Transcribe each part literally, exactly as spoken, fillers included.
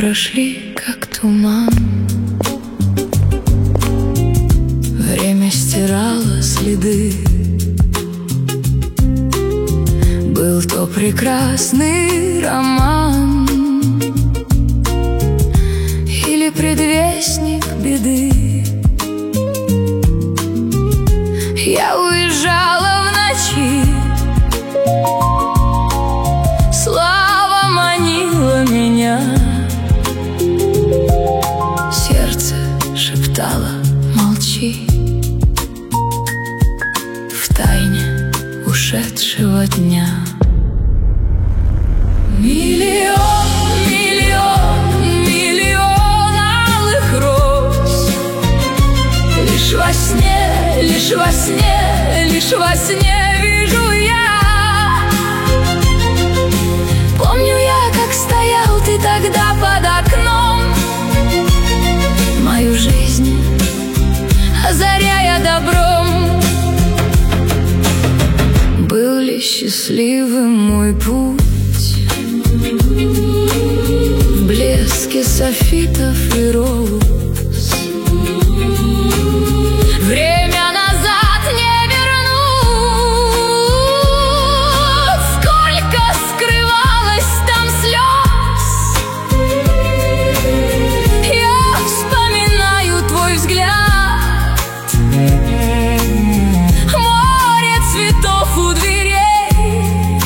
прошли, как туман. Время стирало следы. Был то прекрасный роман или предвестник беды. Я уезжала в ночи, слава манила меня. Сердце шептало: молчи. В тайне ушедшего дня миллион, миллион, миллион алых роз. Лишь во сне, лишь во сне, лишь во сне вижу я. Помню я, как стоял ты тогда под окном, мою жизнь озаряя добром. Был ли счастливым мой путь в блеске софитов и роз? Время назад не вернуть, сколько скрывалось там слез. Я вспоминаю твой взгляд, море цветов у дверей.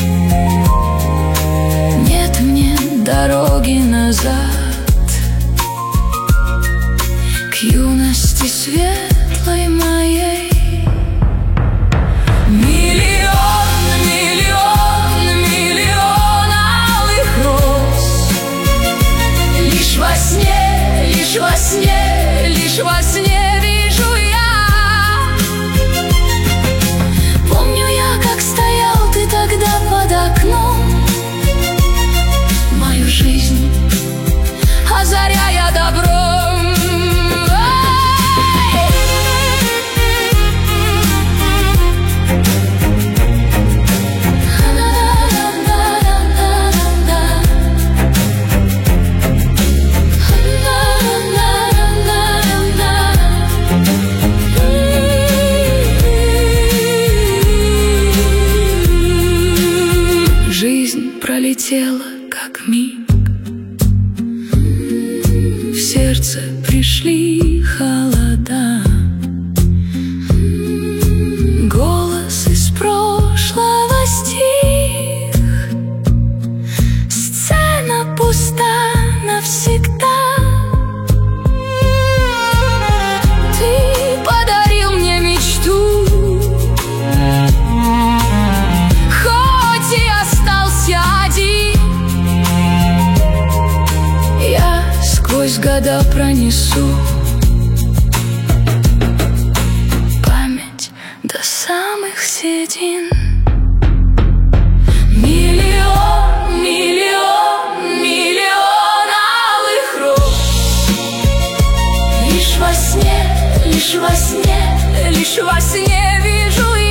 Нет мне дороги назад к юности светлой моей. Миллион, миллион, миллион алых роз. Лишь во сне, лишь во сне, лишь во сне вижу я. Помню я, как стоял ты тогда под окном, мою жизнь озаряя добром. Жизнь пролетела, как миг. В сердце пришли холода. Голос из прошлого стих. Сцена пуста навсегда. Ты подарил мне мечту, хоть и остался один. Я сквозь года пронесу память до самых седин. Миллион, миллион, миллион алых роз. Лишь во сне, лишь во сне, лишь во сне вижу я.